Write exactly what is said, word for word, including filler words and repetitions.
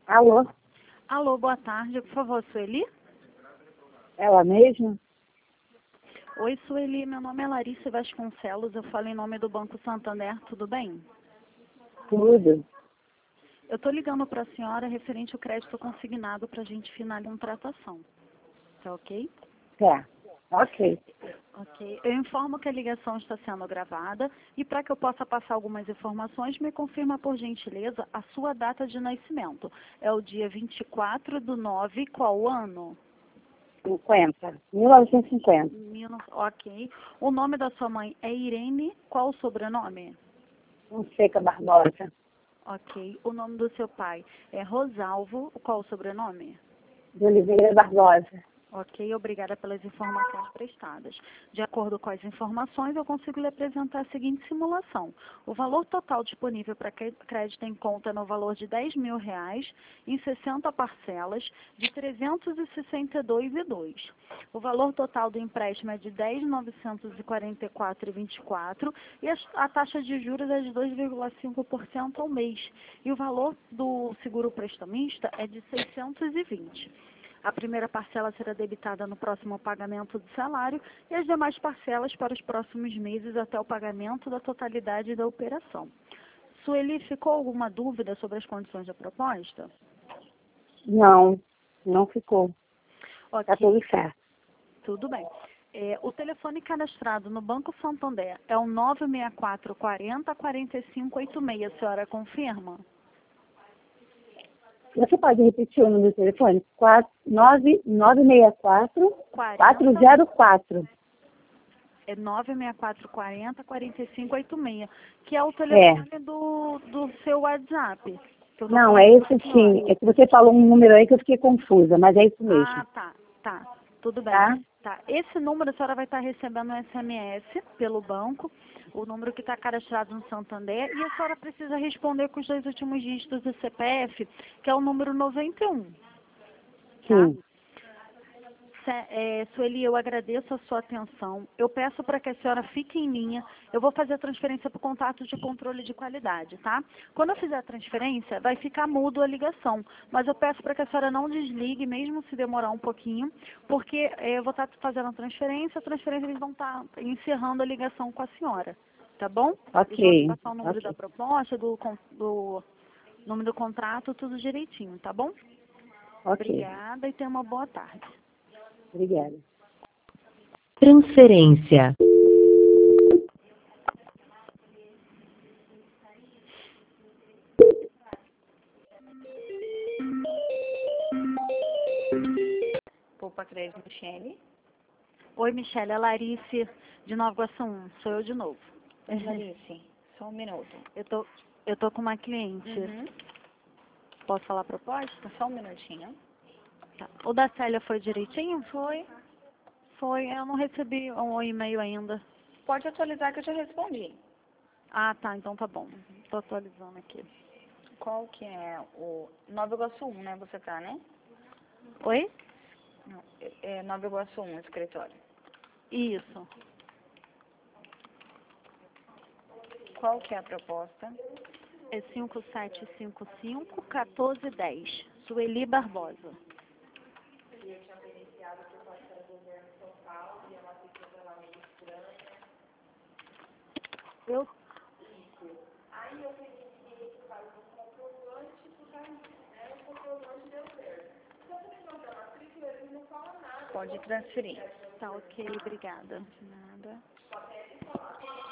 Alô? Alô, boa tarde. Por favor, Sueli? Ela mesma? Oi, Sueli. Meu nome é Larissa Vasconcelos. Eu falo em nome do Banco Santander. Tudo bem? Tudo. Eu estou ligando para a senhora referente ao crédito consignado para a gente finalizar uma tratação. Tá ok? Tá. Ok. Ok. Eu informo que a ligação está sendo gravada e para que eu possa passar algumas informações, me confirma, por gentileza, a sua data de nascimento. É o dia vinte e quatro do nove, qual ano? cinquenta. mil novecentos e cinquenta. Mil- Ok. O nome da sua mãe é Irene, qual o sobrenome? Fonseca Barbosa. Ok. O nome do seu pai é Rosalvo, qual o sobrenome? De Oliveira Barbosa. Ok, obrigada pelas informações prestadas. De acordo com as informações, eu consigo lhe apresentar a seguinte simulação. O valor total disponível para crédito em conta é no valor de dez mil reais, em sessenta parcelas, de trezentos e sessenta e dois reais e dois centavos. O valor total do empréstimo é de dez mil novecentos e quarenta e quatro reais e vinte e quatro centavos e a, a taxa de juros é de dois vírgula cinco por cento ao mês. E o valor do seguro prestamista é de seiscentos e vinte reais. A primeira parcela será debitada no próximo pagamento do salário e as demais parcelas para os próximos meses até o pagamento da totalidade da operação. Sueli, ficou alguma dúvida sobre as condições da proposta? Não, não ficou. Ok, Tá tudo certo. tudo bem. É, o telefone cadastrado no Banco Santander é o nove seis quatro, quatro zero, quatro cinco oito seis. A senhora confirma? Você pode repetir o número do telefone? nove nove seis quatro, quatro zero quatro. É nove seis quatro, quatro zero, quatro cinco oito seis, que é o telefone É. do, do seu WhatsApp. Que eu tô Não, falando é com a esse senhora. sim. É que você falou um número aí que eu fiquei confusa, mas é isso mesmo. Ah, tá, tá. Tudo bem. Tá? Tá. Esse número a senhora vai estar recebendo um S M S pelo banco, o número que está cadastrado no Santander, e a senhora precisa responder com os dois últimos dígitos do C P F, que é o número noventa e um. Tá? Sim. Se- É, Sueli, eu agradeço a sua atenção. Eu peço para que a senhora fique em linha. Eu vou fazer a transferência para o contato de controle de qualidade, tá? Quando eu fizer a transferência, vai ficar mudo a ligação. Mas eu peço para que a senhora não desligue, mesmo se demorar um pouquinho, porque eh, eu vou estar fazendo a transferência, a transferência eles vão estar encerrando a ligação com a senhora, tá bom? Eles vão te Ok. passar o número da Ok. proposta, do, con- do número do contrato, tudo direitinho, tá bom? Ok. Obrigada e tenha uma boa tarde. Obrigada. Transferência. Poupa Crédito Michele. Oi, Michelle, é Larice, de Nova Iguaçu um. Sou eu de novo. Larice, só um minuto. Eu tô, eu tô com uma cliente. Uhum. Posso falar a proposta? Só um minutinho. Tá. O da Célia foi direitinho? Foi. Foi, eu não recebi um e-mail ainda. Pode atualizar que eu já respondi. Ah, tá, então tá bom. Tô atualizando aqui. Qual que é o... Nova Iguaçu um, né? Você tá, né? Oi? Não, é é Nova Iguaçu um, escritório. Isso. Qual que é a proposta? É cinco sete cinco cinco, um quatro um zero. Sueli Barbosa. Eu Pode transferir. Tá ok, obrigada. Nada.